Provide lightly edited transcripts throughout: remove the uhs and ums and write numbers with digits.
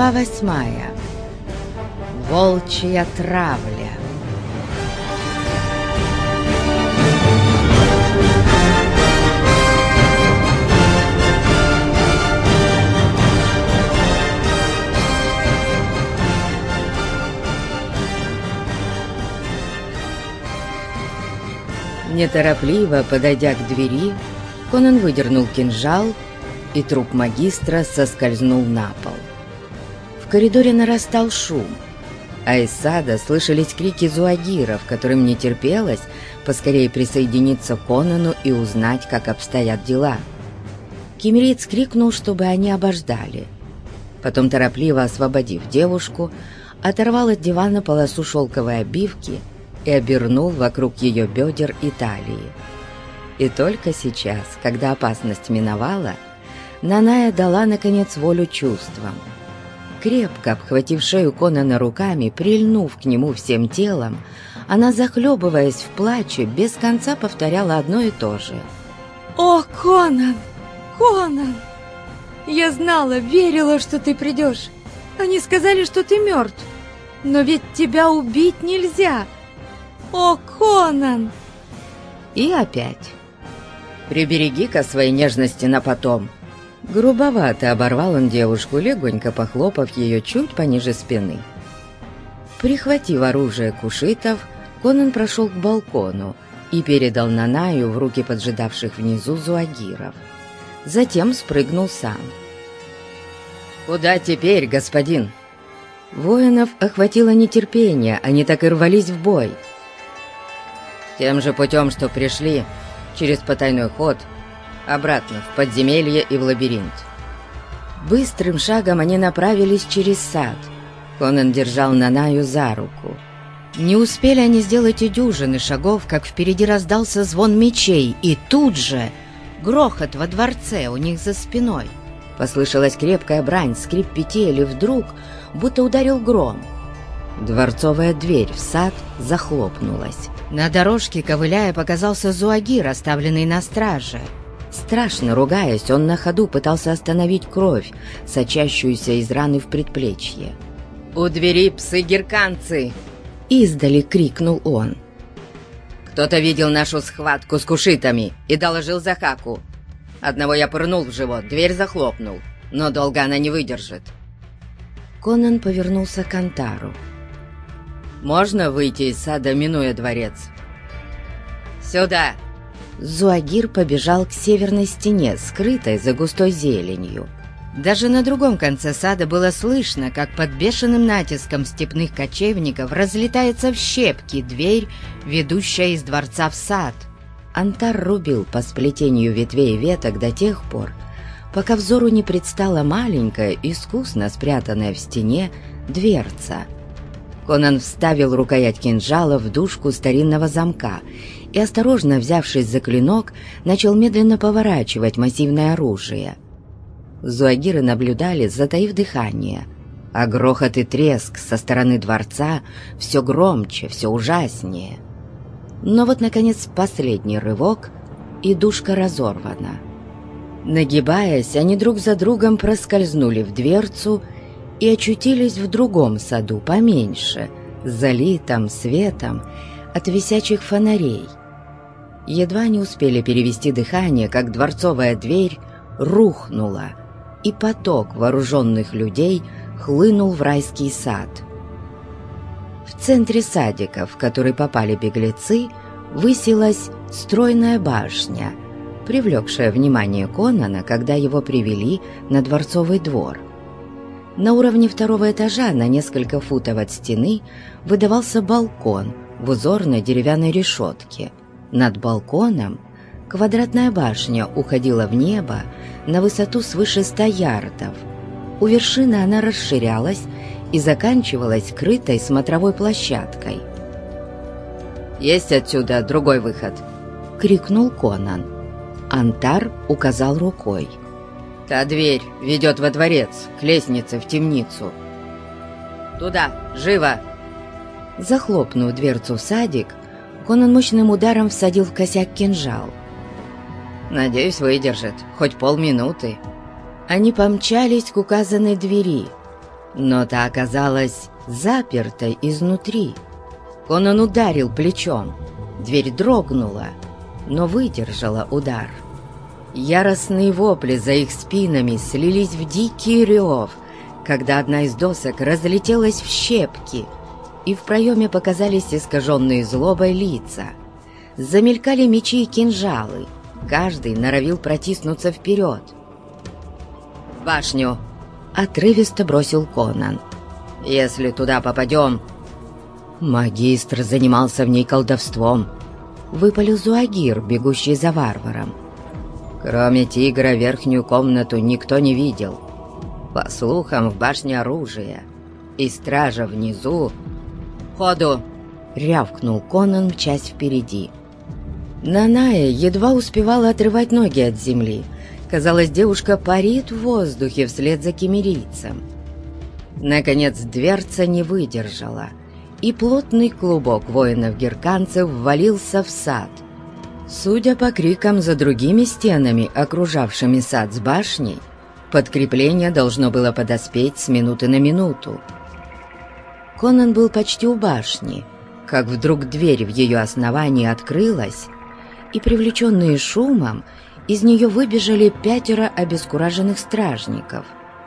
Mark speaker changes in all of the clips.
Speaker 1: Глава 8. Волчья травля. Неторопливо подойдя к двери, Конан выдернул кинжал, и труп магистра соскользнул на пол. В коридоре нарастал шум, а из сада слышались крики зуагиров, которым не терпелось поскорее присоединиться к Конану и узнать, как обстоят дела. Киммериец крикнул, чтобы они обождали. Потом, торопливо освободив девушку, оторвал от дивана полосу шелковой обивки и обернул вокруг ее бедер и талии. И только сейчас, когда опасность миновала, Наная дала, наконец, волю чувствам. Крепко обхватив шею Конана руками, прильнув к нему всем телом, она, захлебываясь в плаче, без конца повторяла одно и то же.
Speaker 2: «О, Конан! Конан! Я знала, верила, что ты придешь. Они сказали, что ты мертв. Но ведь тебя убить нельзя! О, Конан!»
Speaker 1: И опять. «Прибереги-ка своей нежности на потом». Грубовато оборвал он девушку, легонько похлопав ее чуть пониже спины. Прихватив оружие кушитов, Конан прошел к балкону и передал Нанаю в руки поджидавших внизу зуагиров. Затем спрыгнул сам. «Куда теперь, господин?» Воинов охватило нетерпение, они так и рвались в бой. «Тем же путем, что пришли, через потайной ход, обратно в подземелье и в лабиринт». Быстрым шагом они направились через сад. Конан держал Нанаю за руку. Не успели они сделать и дюжины шагов, как впереди раздался звон мечей, и тут же грохот во дворце у них за спиной. Послышалась крепкая брань, скрип петель, и вдруг будто ударил гром. Дворцовая дверь в сад захлопнулась. На дорожке, ковыляя, показался зуагир, оставленный на страже. Страшно ругаясь, он на ходу пытался остановить кровь, сочащуюся из раны в предплечье. «У двери псы-герканцы!» — издали крикнул он. «Кто-то видел нашу схватку с кушитами и доложил Захаку. Одного я пырнул в живот, дверь захлопнул, но долго она не выдержит». Конан повернулся к Антару. «Можно выйти из сада, минуя дворец?» «Сюда!» Зуагир побежал к северной стене, скрытой за густой зеленью. Даже на другом конце сада было слышно, как под бешеным натиском степных кочевников разлетается в щепки дверь, ведущая из дворца в сад. Антар рубил по сплетению ветвей и веток до тех пор, пока взору не предстала маленькая, искусно спрятанная в стене дверца. Конан вставил рукоять кинжала в дужку старинного замка и, осторожно взявшись за клинок, начал медленно поворачивать массивное оружие. Зуагиры наблюдали, затаив дыхание, а грохот и треск со стороны дворца все громче, все ужаснее. Но вот, наконец, последний рывок, и дужка разорвана. Нагибаясь, они друг за другом проскользнули в дверцу и очутились в другом саду, поменьше, залитом светом от висячих фонарей. Едва не успели перевести дыхание, как дворцовая дверь рухнула, и поток вооруженных людей хлынул в райский сад. В центре садика, в который попали беглецы, высилась стройная башня, привлекшая внимание Конана, когда его привели на дворцовый двор. На уровне второго этажа, на несколько футов от стены, выдавался балкон в узорной деревянной решетке. Над балконом квадратная башня уходила в небо на высоту свыше 100 ярдов. У вершины она расширялась и заканчивалась крытой смотровой площадкой. «Есть отсюда другой выход!» — крикнул Конан. Антар указал рукой. «Та дверь ведет во дворец, к лестнице в темницу. Туда, живо!» Захлопнув дверцу в садик, Конан мощным ударом всадил в косяк кинжал. «Надеюсь, выдержит, хоть полминуты». Они помчались к указанной двери. но та оказалась запертой изнутри. Конан ударил плечом. Дверь дрогнула, но выдержала удар. Яростные вопли за их спинами слились в дикий рев, когда одна из досок разлетелась в щепки, и в проеме показались искаженные злобой лица. Замелькали мечи и кинжалы, каждый норовил протиснуться вперед. «В башню!» — отрывисто бросил Конан. «Если туда попадем...» «Магистр занимался в ней колдовством», — выпалил Зуагир, бегущий за варваром. «Кроме тигра, верхнюю комнату никто не видел. По слухам, в башне оружие, и стража внизу...» «Ходу!» — рявкнул Конан, мчась впереди. Наная едва успевала отрывать ноги от земли. Казалось, девушка парит в воздухе вслед за кемерийцем. Наконец дверца не выдержала, и плотный клубок воинов-герканцев ввалился в сад. Судя по крикам за другими стенами, окружавшими сад с башней, подкрепление должно было подоспеть с минуты на минуту. Конан был почти у башни, как вдруг дверь в ее основании открылась, и, привлеченные шумом, из нее выбежали 5 обескураженных стражников.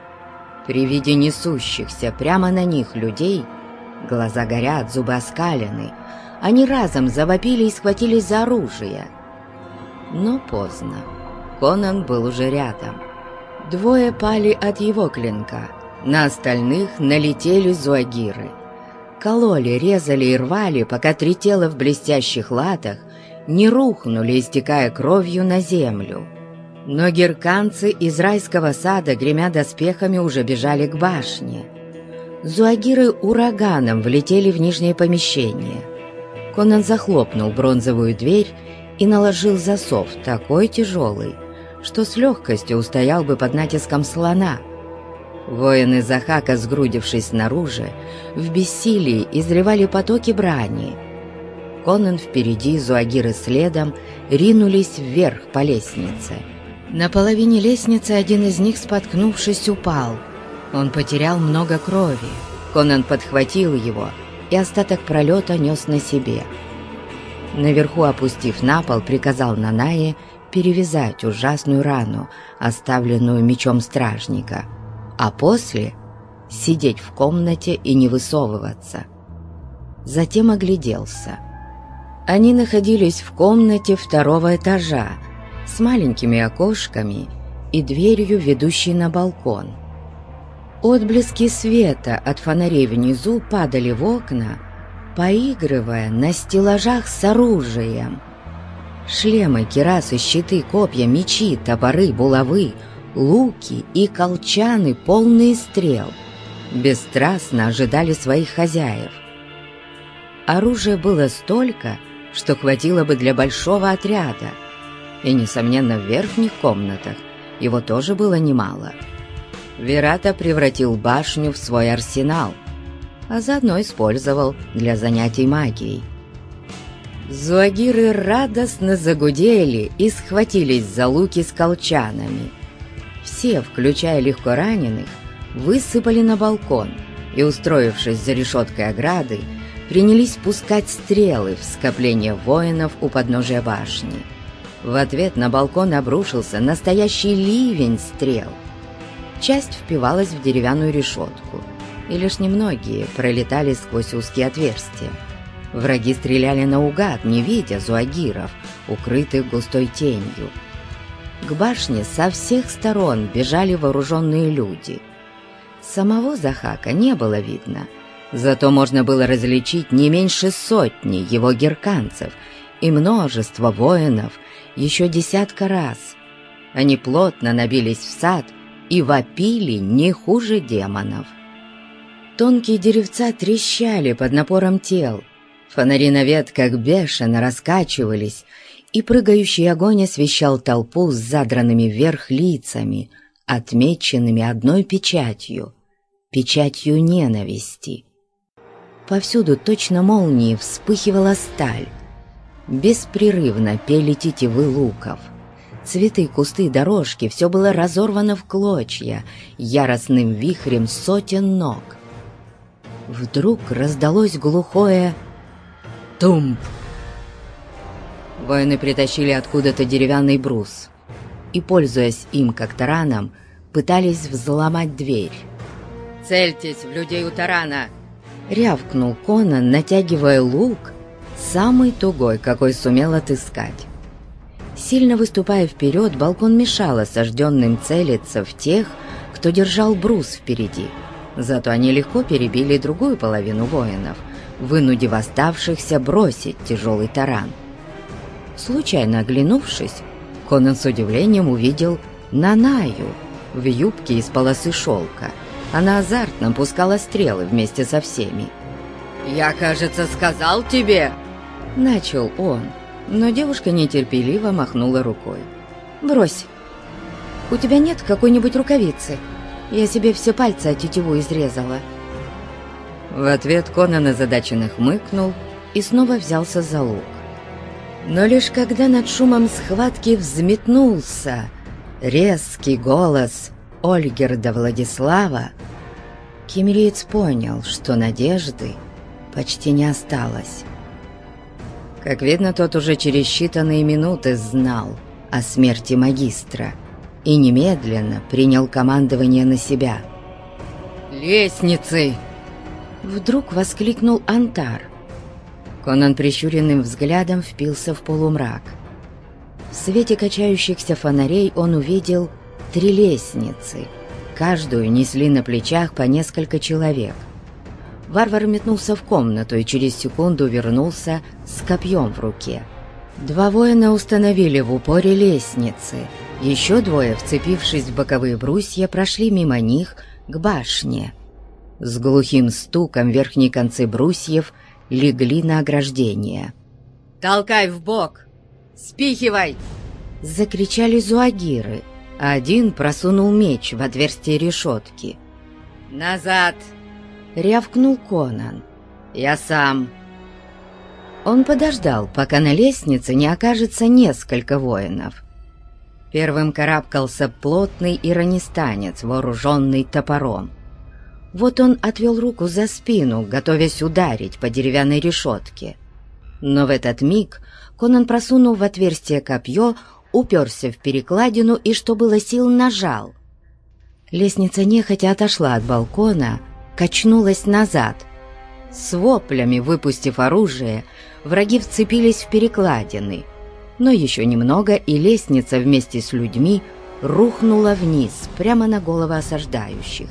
Speaker 1: При виде несущихся прямо на них людей, глаза горят, зубы оскалены, они разом завопили и схватились за оружие. Но поздно. Конан был уже рядом. 2 пали от его клинка, на остальных налетели зуагиры. Кололи, резали и рвали, пока 3 тела в блестящих латах не рухнули, истекая кровью на землю. Но герканцы из райского сада, гремя доспехами, уже бежали к башне. Зуагиры ураганом влетели в нижнее помещение. Конан захлопнул бронзовую дверь и наложил засов, такой тяжелый, что с легкостью устоял бы под натиском слона. Воины Захака, сгрудившись снаружи, в бессилии изливали потоки брани. Конан впереди, зуагиры следом, ринулись вверх по лестнице. На половине лестницы один из них, споткнувшись, упал. Он потерял много крови. Конан подхватил его и остаток пролета нес на себе. Наверху, опустив на пол, приказал Нанае перевязать ужасную рану, оставленную мечом стражника, а после сидеть в комнате и не высовываться. Затем огляделся. Они находились в комнате 2-го этажа с маленькими окошками и дверью, ведущей на балкон. Отблески света от фонарей внизу падали в окна, поигрывая на стеллажах с оружием. Шлемы, кирасы, щиты, копья, мечи, топоры, булавы, луки и колчаны, полные стрел, бесстрастно ожидали своих хозяев. Оружия было столько, что хватило бы для большого отряда, и, несомненно, в верхних комнатах его тоже было немало. Верата превратил башню в свой арсенал, а заодно использовал для занятий магией. Зуагиры радостно загудели и схватились за луки с колчанами. Все, включая легкораненых, высыпали на балкон и, устроившись за решеткой ограды, принялись пускать стрелы в скопление воинов у подножия башни. В ответ на балкон обрушился настоящий ливень стрел. Часть впивалась в деревянную решетку, и лишь немногие пролетали сквозь узкие отверстия. Враги стреляли наугад, не видя зуагиров, укрытых густой тенью. К башне со всех сторон бежали вооруженные люди. Самого Захака не было видно, зато можно было различить не меньше 100 его герканцев и множество воинов еще десятка раз. Они плотно набились в сад и вопили не хуже демонов. Тонкие деревца трещали под напором тел, фонари на ветках бешено раскачивались, и прыгающий огонь освещал толпу с задранными вверх лицами, отмеченными одной печатью — печатью ненависти. Повсюду точно молнии вспыхивала сталь. Беспрерывно пели тетивы луков. Цветы, кусты, дорожки — все было разорвано в клочья яростным вихрем сотен ног. Вдруг раздалось глухое «тумп». Воины притащили откуда-то деревянный брус и, пользуясь им как тараном, пытались взломать дверь. «Цельтесь в людей у тарана!» — рявкнул Конан, натягивая лук, самый тугой, какой сумел отыскать. Сильно выступая вперед, балкон мешал осажденным целиться в тех, кто держал брус впереди. Зато они легко перебили другую половину воинов, вынудив оставшихся бросить тяжелый таран. Случайно оглянувшись, Конан с удивлением увидел Нанаю в юбке из полосы шелка. Она азартно пускала стрелы вместе со всеми. «Я, кажется, сказал тебе!» — начал он, но девушка нетерпеливо махнула рукой. «Брось! У тебя нет какой-нибудь рукавицы? Я себе все пальцы о тетиву изрезала». В ответ Конан озадаченно хмыкнул и снова взялся за лук. Но лишь когда над шумом схватки взметнулся резкий голос Ольгерда Владислава, киммериец понял, что надежды почти не осталось. Как видно, тот уже через считанные минуты знал о смерти магистра и немедленно принял командование на себя. «Лестницы!» — вдруг воскликнул Антар. Конан прищуренным взглядом впился в полумрак. В свете качающихся фонарей он увидел 3 лестницы. Каждую несли на плечах по несколько человек. Варвар метнулся в комнату и через секунду вернулся с копьем в руке. 2 воина установили в упоре лестницы. Еще 2, вцепившись в боковые брусья, прошли мимо них к башне. С глухим стуком верхние концы брусьев легли на ограждение. «Толкай в бок! Спихивай!» — закричали зуагиры, а один просунул меч в отверстие решетки. «Назад!» — рявкнул Конан. «Я сам!» Он подождал, пока на лестнице не окажется несколько воинов. Первым карабкался плотный иронистанец, вооруженный топором. Вот он отвел руку за спину, готовясь ударить по деревянной решетке. Но в этот миг Конан, просунув в отверстие копье, уперся в перекладину и, что было сил, нажал. Лестница нехотя отошла от балкона, качнулась назад. С воплями, выпустив оружие, враги вцепились в перекладины. Но еще немного, и лестница вместе с людьми рухнула вниз, прямо на головы осаждающих.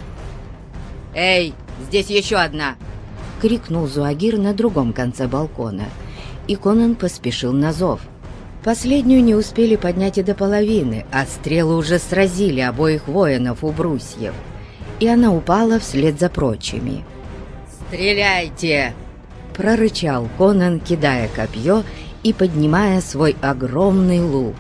Speaker 1: «Эй, здесь еще одна!» — крикнул зуагир на другом конце балкона, и Конан поспешил на зов. Последнюю не успели поднять и до половины, а стрелы уже сразили обоих воинов у брусьев, и она упала вслед за прочими. «Стреляйте!» — прорычал Конан, кидая копье и поднимая свой огромный лук.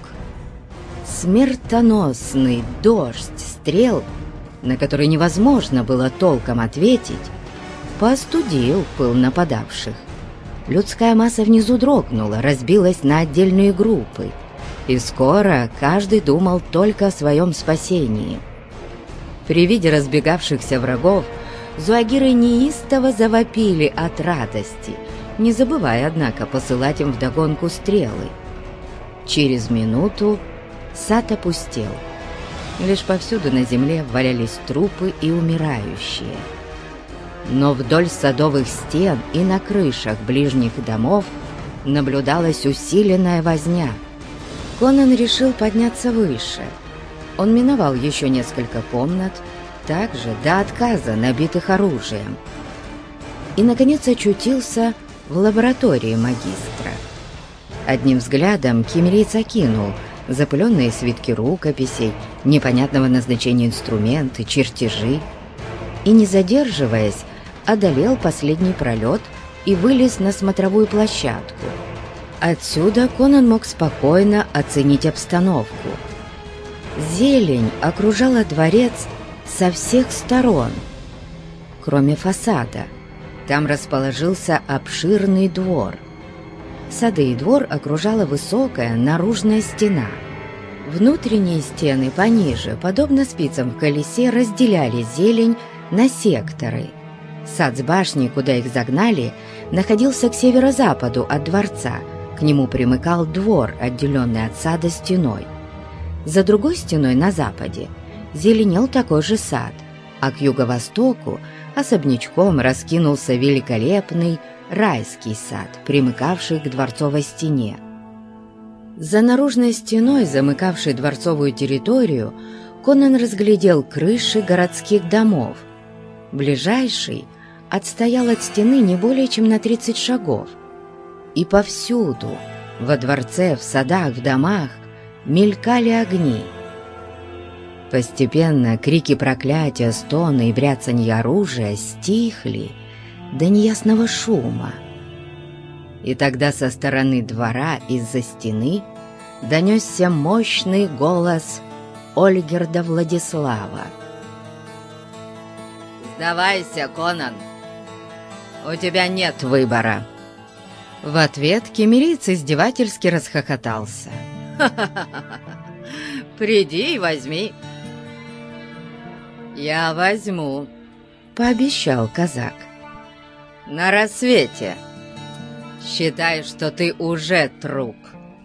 Speaker 1: Смертоносный дождь стрел, на который невозможно было толком ответить, поостудил пыл нападавших. Людская масса внизу дрогнула, разбилась на отдельные группы, и скоро каждый думал только о своем спасении. При виде разбегавшихся врагов зуагиры неистово завопили от радости, не забывая, однако, посылать им вдогонку стрелы. Через минуту сад опустел. Лишь повсюду на земле валялись трупы и умирающие. Но вдоль садовых стен и на крышах ближних домов наблюдалась усиленная возня. Конан решил подняться выше. Он миновал еще несколько комнат, также до отказа набитых оружием, и, наконец, очутился в лаборатории магистра. Одним взглядом киммериец окинул запыленные свитки рукописей, непонятного назначения инструменты, чертежи, и, не задерживаясь, одолел последний пролет и вылез на смотровую площадку. Отсюда Конан мог спокойно оценить обстановку. Зелень окружала дворец со всех сторон, кроме фасада. Там расположился обширный двор. Сады и двор окружала высокая наружная стена. Внутренние стены пониже, подобно спицам в колесе, разделяли зелень на секторы. Сад с башней, куда их загнали, находился к северо-западу от дворца. К нему примыкал двор, отделенный от сада стеной. За другой стеной на западе зеленел такой же сад, а к юго-востоку особнячком раскинулся великолепный райский сад, примыкавший к дворцовой стене. За наружной стеной, замыкавшей дворцовую территорию, Конан разглядел крыши городских домов. Ближайший отстоял от стены не более чем на 30 шагов. И повсюду, во дворце, в садах, в домах, мелькали огни. Постепенно крики проклятия, стоны и бряцанье оружия стихли до неясного шума. И тогда со стороны двора из-за стены донесся мощный голос Ольгерда Владислава. «Сдавайся, Конан! У тебя нет выбора!» В ответ кемериец издевательски расхохотался. «Ха-ха-ха! Приди и возьми!» «Я возьму!» — пообещал казак. «На рассвете! Считай, что ты уже труп!»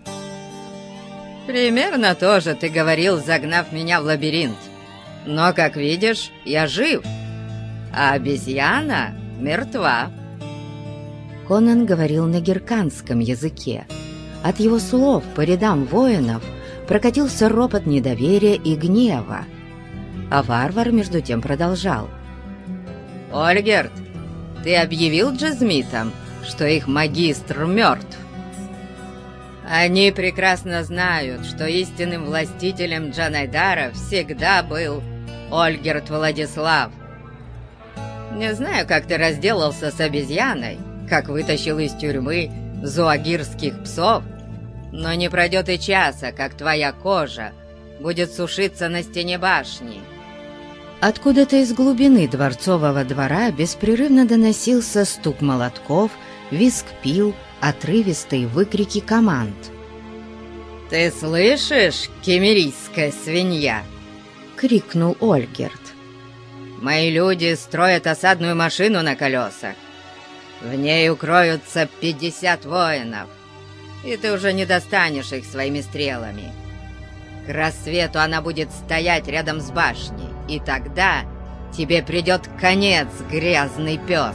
Speaker 1: «Примерно то же ты говорил, загнав меня в лабиринт. Но, как видишь, я жив, а обезьяна мертва». Конан говорил на герканском языке. От его слов по рядам воинов прокатился ропот недоверия и гнева. А варвар между тем продолжал. «Ольгерд, ты объявил джезмитам, что их магистр мертв? Они прекрасно знают, что истинным властителем Джанайдара всегда был Ольгерд Владислав. Не знаю, как ты разделался с обезьяной, как вытащил из тюрьмы зуагирских псов, но не пройдет и часа, как твоя кожа будет сушиться на стене башни». Откуда-то из глубины дворцового двора беспрерывно доносился стук молотков, визг пил, отрывистые выкрики команд. «Ты слышишь, кемерийская свинья?» — крикнул Ольгерд. «Мои люди строят осадную машину на колесах. В ней укроются 50 воинов, и ты уже не достанешь их своими стрелами. К рассвету она будет стоять рядом с башней, и тогда тебе придет конец, грязный пес.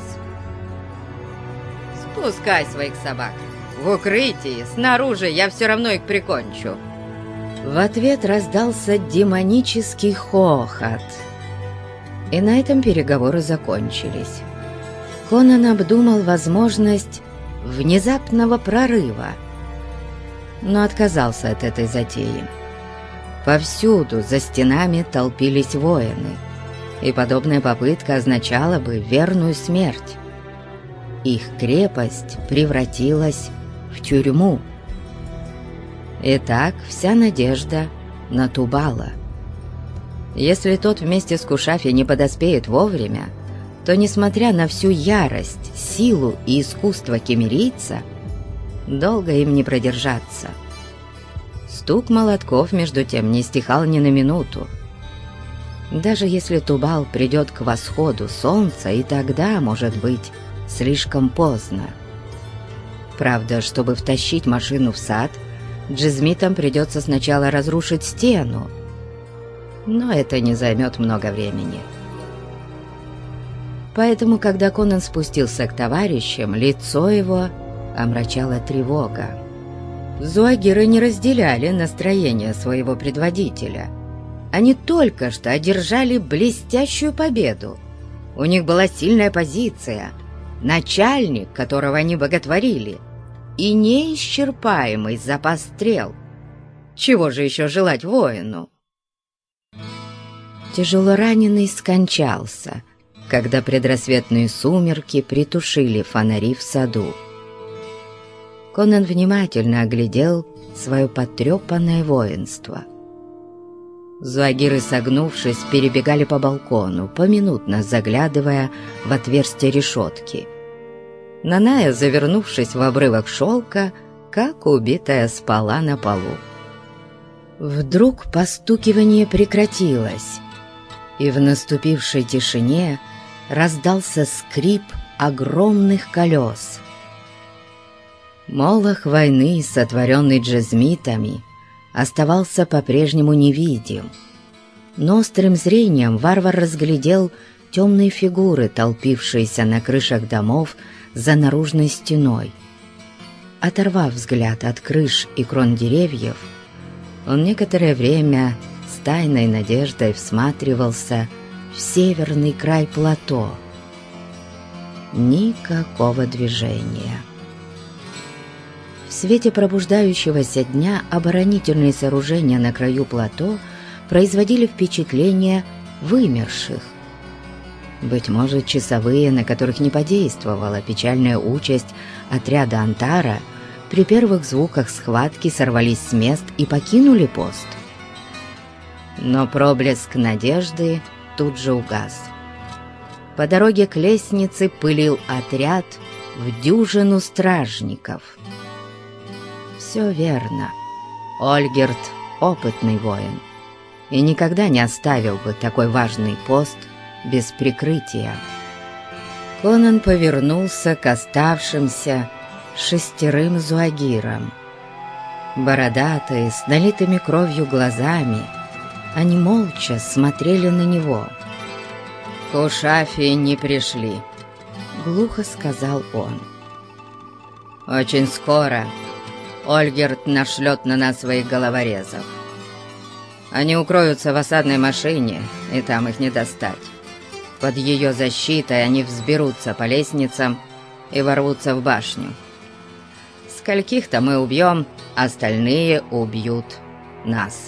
Speaker 1: Спускай своих собак в укрытии, снаружи я все равно их прикончу». В ответ раздался демонический хохот, и на этом переговоры закончились. Конан обдумал возможность внезапного прорыва, но отказался от этой затеи. Повсюду за стенами толпились воины, и подобная попытка означала бы верную смерть. Их крепость превратилась в тюрьму. Итак, вся надежда на Тубала. Если тот вместе с Кушафи не подоспеет вовремя, то, несмотря на всю ярость, силу и искусство кемерийца, долго им не продержаться. Стук молотков, между тем, не стихал ни на минуту. Даже если Тубал придет к восходу солнца, и тогда, может быть, слишком поздно. Правда, чтобы втащить машину в сад, джезмитам придется сначала разрушить стену, но это не займет много времени. Поэтому, когда Конан спустился к товарищам, лицо его омрачала тревога. Зуагиры не разделяли настроение своего предводителя. Они только что одержали блестящую победу. У них была сильная позиция, начальник, которого они боготворили, и неисчерпаемый запас стрел. Чего же еще желать воину? Тяжелораненый скончался, когда предрассветные сумерки притушили фонари в саду. Конан внимательно оглядел свое потрепанное воинство. Зуагиры, согнувшись, перебегали по балкону, поминутно заглядывая в отверстие решетки. Наная, завернувшись в обрывок шелка, как убитая, спала на полу. Вдруг постукивание прекратилось, и в наступившей тишине раздался скрип огромных колес. Молох войны, сотворенный джезмитами, оставался по-прежнему невидим, но острым зрением варвар разглядел темные фигуры, толпившиеся на крышах домов за наружной стеной. Оторвав взгляд от крыш и крон деревьев, он некоторое время с тайной надеждой всматривался в северный край плато. Никакого движения. В свете пробуждающегося дня оборонительные сооружения на краю плато производили впечатление вымерших. Быть может, часовые, на которых не подействовала печальная участь отряда Антара, при первых звуках схватки сорвались с мест и покинули пост. Но проблеск надежды тут же угас. По дороге к лестнице пылил отряд в дюжину стражников. Все верно. Ольгерт — опытный воин, и никогда не оставил бы такой важный пост без прикрытия. Конан повернулся к оставшимся 6 зуагирам. Бородатые, с налитыми кровью глазами, они молча смотрели на него. «К Ушафии не пришли», — глухо сказал он. «Очень скоро Ольгерт нашлет на нас своих головорезов. Они укроются в осадной машине, и там их не достать. Под ее защитой они взберутся по лестницам и ворвутся в башню. Скольких-то мы убьем, остальные убьют нас».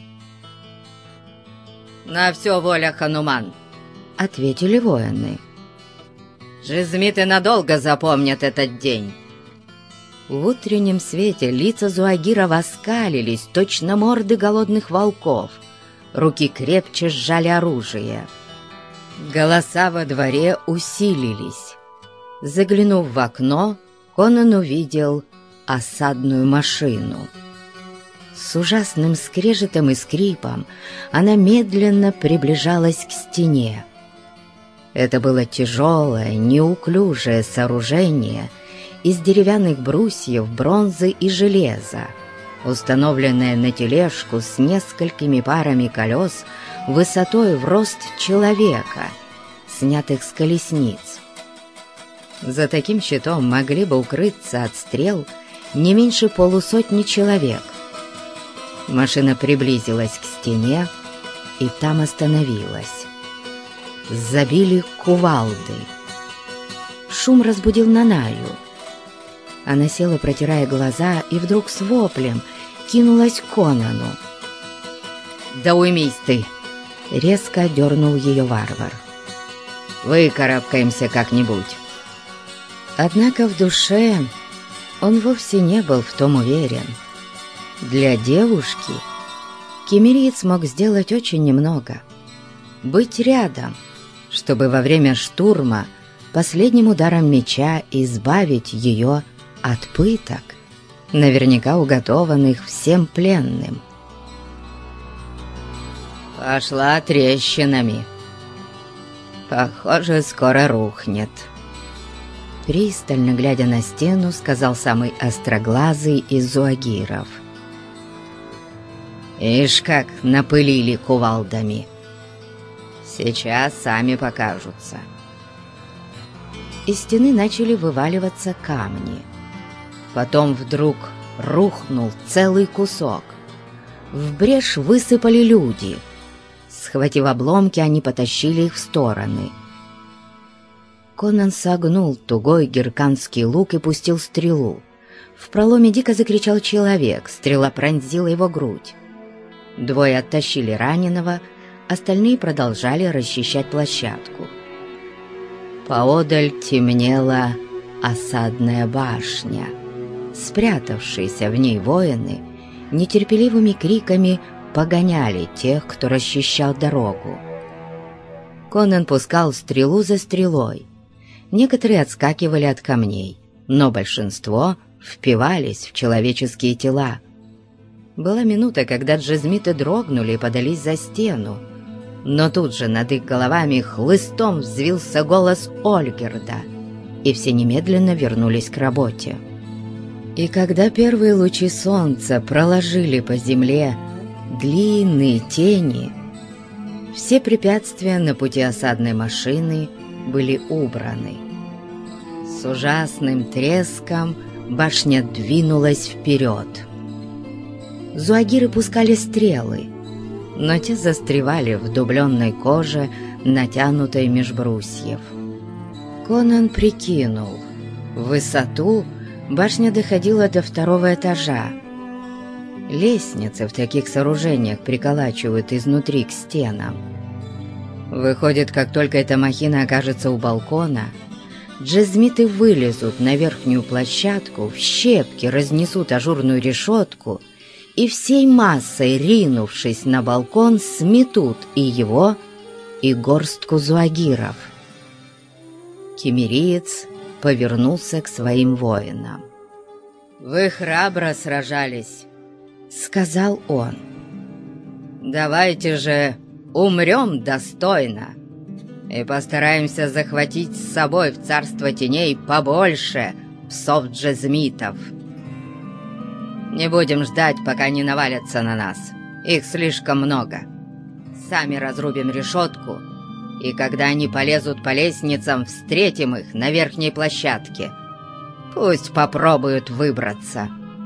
Speaker 1: «На все воля Хануман», — ответили воины. «Джезмиты надолго запомнят этот день». В утреннем свете лица зуагиров оскалились, точно морды голодных волков. Руки крепче сжали оружие. Голоса во дворе усилились. Заглянув в окно, Конан увидел осадную машину. С ужасным скрежетом и скрипом она медленно приближалась к стене. Это было тяжелое, неуклюжее сооружение из деревянных брусьев, бронзы и железа, установленное на тележку с несколькими парами колес высотой в рост человека, снятых с колесниц. За таким щитом могли бы укрыться от стрел не меньше полусотни человек. Машина приблизилась к стене и там остановилась. Забили кувалды. Шум разбудил Нанаю. Она села, протирая глаза, и вдруг с воплем кинулась к Конану. «Да уймись ты!» — резко дернул ее варвар. «Выкарабкаемся как-нибудь». Однако в душе он вовсе не был в том уверен. Для девушки кемериец мог сделать очень немного. Быть рядом, чтобы во время штурма последним ударом меча избавить ее от пыток, наверняка уготованных всем пленным. «Пошла трещинами. Похоже, скоро рухнет». Пристально глядя на стену, сказал самый остроглазый из зуагиров. «Ишь, как напылили кувалдами! Сейчас сами покажутся». Из стены начали вываливаться камни. Потом вдруг рухнул целый кусок. В брешь высыпали люди. Схватив обломки, они потащили их в стороны. Конан согнул тугой герканский лук и пустил стрелу. В проломе дико закричал человек, стрела пронзила его грудь. 2 оттащили раненого, остальные продолжали расчищать площадку. Поодаль темнела осадная башня. Спрятавшиеся в ней воины нетерпеливыми криками погоняли тех, кто расчищал дорогу. Конан пускал стрелу за стрелой. Некоторые отскакивали от камней, но большинство впивались в человеческие тела. Была минута, когда джезмиты дрогнули и подались за стену, но тут же над их головами хлыстом взвился голос Ольгерда, и все немедленно вернулись к работе. И когда первые лучи солнца проложили по земле длинные тени, все препятствия на пути осадной машины были убраны. С ужасным треском башня двинулась вперед. Зуагиры пускали стрелы, но те застревали в дубленной коже, натянутой меж брусьев. Конан прикинул, в высоту башня доходила до 2-го этажа. Лестницы в таких сооружениях приколачивают изнутри к стенам. Выходит, как только эта махина окажется у балкона, джезмиты вылезут на верхнюю площадку, в щепки разнесут ажурную решетку и всей массой, ринувшись на балкон, сметут и его, и горстку зуагиров. Киммериец повернулся к своим воинам. «Вы храбро сражались», — сказал он. «Давайте же умрем достойно и постараемся захватить с собой в царство теней побольше псов-джезмитов. Не будем ждать, пока они навалятся на нас. Их слишком много. Сами разрубим решетку, и когда они полезут по лестницам, встретим их на верхней площадке. Пусть попробуют выбраться.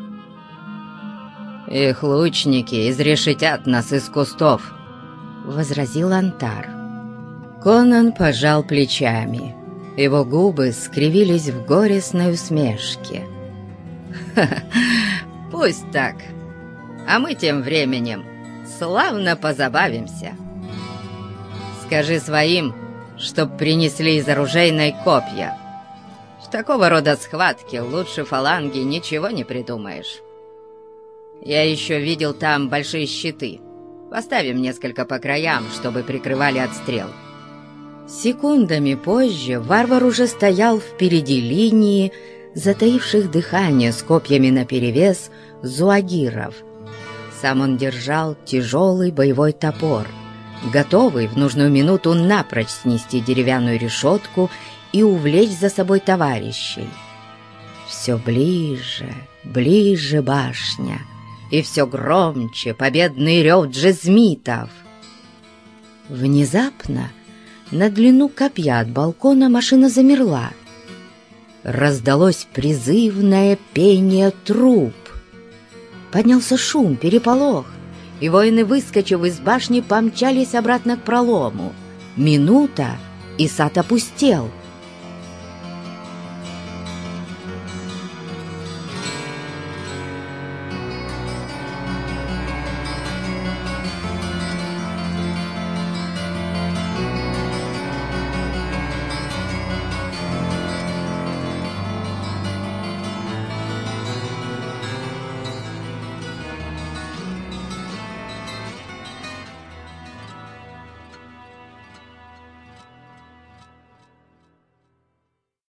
Speaker 1: Их лучники изрешетят нас из кустов», — возразил Антар. Конан пожал плечами. Его губы скривились в горестной усмешке. «Ха-ха, пусть так. А мы тем временем славно позабавимся. Скажи своим, чтоб принесли из оружейной копья. В такого рода схватке лучше фаланги ничего не придумаешь. Я еще видел там большие щиты. Поставим несколько по краям, чтобы прикрывали от стрел». Секундами позже варвар уже стоял впереди линии, затаивших дыхание с копьями наперевес зуагиров. Сам он держал тяжелый боевой топор, готовый в нужную минуту напрочь снести деревянную решетку и увлечь за собой товарищей. Все ближе, ближе башня, и все громче победный рев джезмитов. Внезапно на длину копья от балкона машина замерла. Раздалось призывное пение труб. Поднялся шум, переполох, и воины, выскочив из башни, помчались обратно к пролому. Минута, и сад опустел.